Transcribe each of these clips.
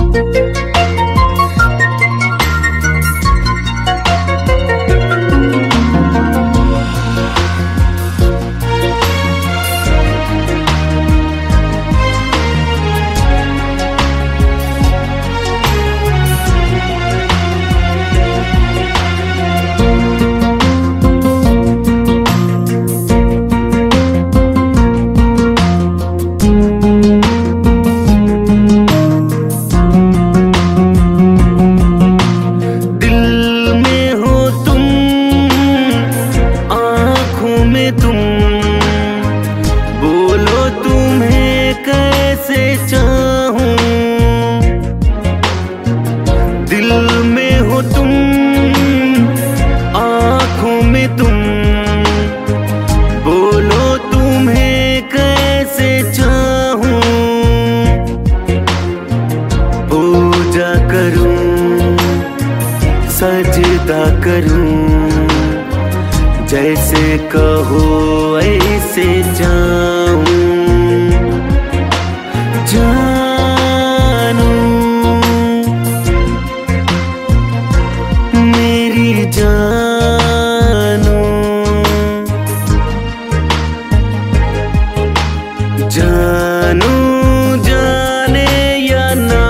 सजदा करूं, जैसे कहो ऐसे जाऊं। जानू मेरी जानू, जानू जाने या ना,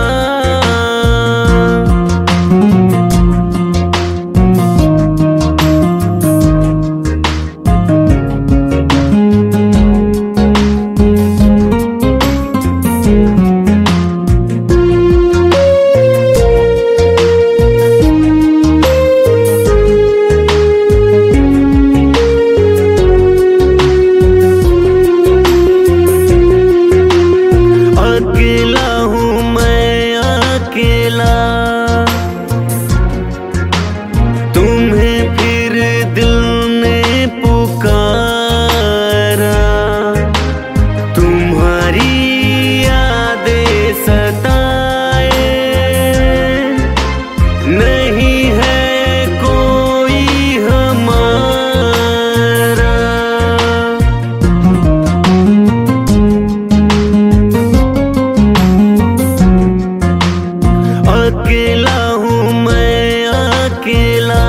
अकेला हूँ मैं अकेला, तुम्हें फिर दिल ने पुकारा। तुम्हारी यादें सताए, नहीं है कोई हमारा। अकेला हूँ मैं अकेला,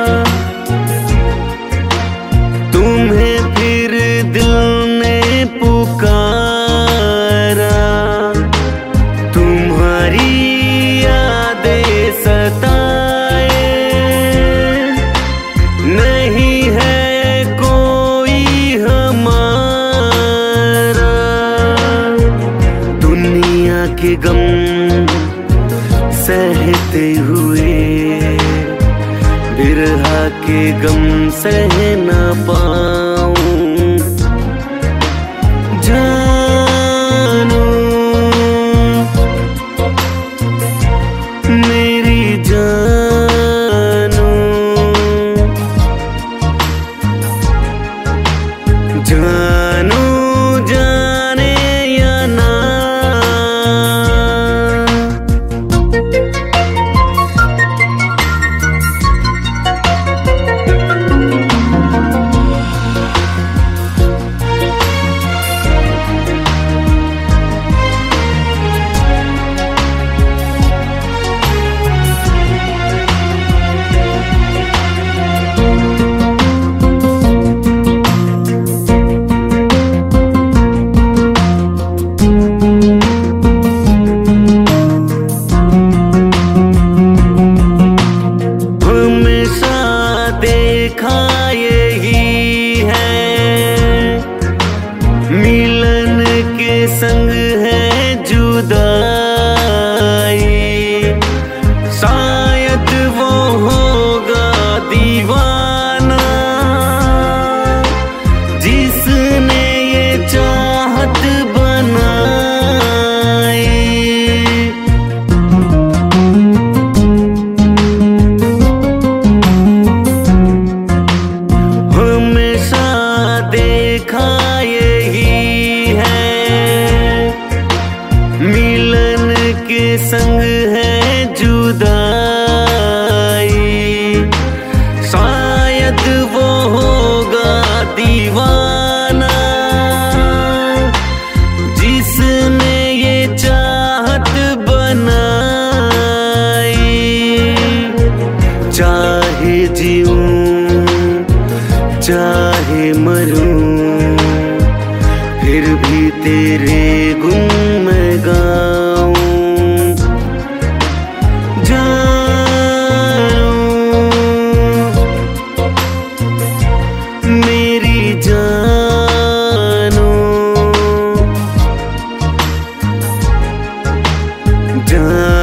तुम्हें फिर दिल ने पुकारा। तुम्हारी यादें सताए, नहीं है कोई हमारा। दुनिया के गम सहते हुए बिरहा के गम सह ना पाऊं। जानू मेरी जानू, जानू जाने या ना। देखा यही है, मिलन के संग है जुदाई। शायद वो होगा दीवाना, जिसने ये चाहत बनाई। देखा यही है, मिलन के संग है जुदाई। शायद वो होगा दीवाना, जिसने ये चाहत बना। जान।